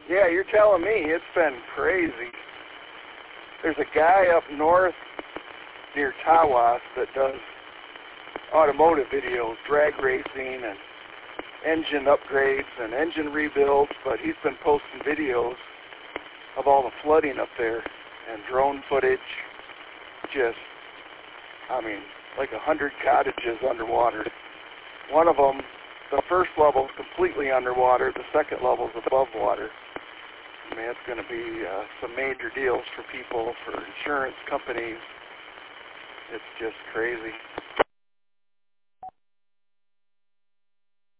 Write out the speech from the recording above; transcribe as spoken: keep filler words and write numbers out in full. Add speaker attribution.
Speaker 1: Yeah, you're telling me. It's been crazy. There's a guy up north near Tawas that does automotive videos, drag racing and engine upgrades and engine rebuilds, but he's been posting videos of all the flooding up there and drone footage. Just, I mean, like a hundred cottages underwater. One of them, the first level is completely underwater, the second level is above water. I mean, it's going to be uh, some major deals for people, for insurance companies. It's just crazy.